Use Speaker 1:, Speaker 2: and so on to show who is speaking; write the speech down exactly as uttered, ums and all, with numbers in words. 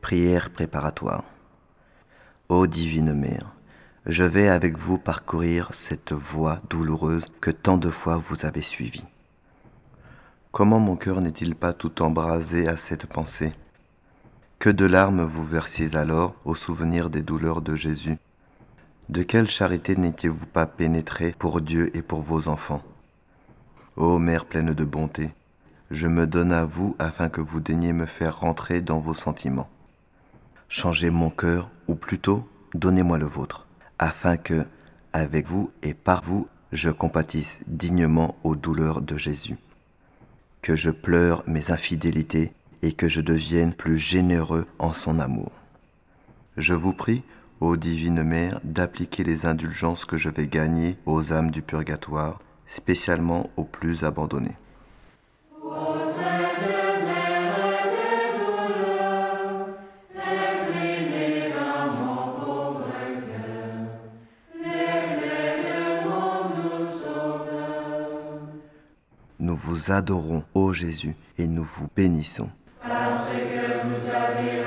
Speaker 1: Prière préparatoire. Ô divine Mère, je vais avec vous parcourir cette voie douloureuse que tant de fois vous avez suivie. Comment mon cœur n'est-il pas tout embrasé à cette pensée? Que de larmes vous versiez alors au souvenir des douleurs de Jésus. De quelle charité n'étiez-vous pas pénétrée pour Dieu et pour vos enfants? Ô Mère pleine de bonté, je me donne à vous afin que vous daigniez me faire rentrer dans vos sentiments. Changez mon cœur, ou plutôt, donnez-moi le vôtre, afin que, avec vous et par vous, je compatisse dignement aux douleurs de Jésus. Que je pleure mes infidélités et que je devienne plus généreux en son amour. Je vous prie, ô divine Mère, d'appliquer les indulgences que je vais gagner aux âmes du purgatoire, spécialement aux plus abandonnées. Nous vous adorons, ô Jésus, et nous vous bénissons.
Speaker 2: Parce que vous avez